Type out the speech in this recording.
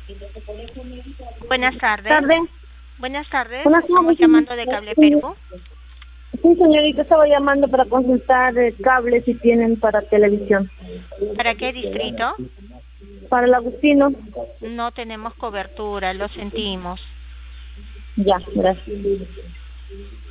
Buenas tardes. Tarde. Buenas tardes. Buenas Estamos tardes, llamando de Cable Perú. Sí, señorita, estaba llamando para consultar cables si tienen para televisión. ¿Para qué distrito? Para el Agustino. No tenemos cobertura, lo sentimos. Ya, gracias.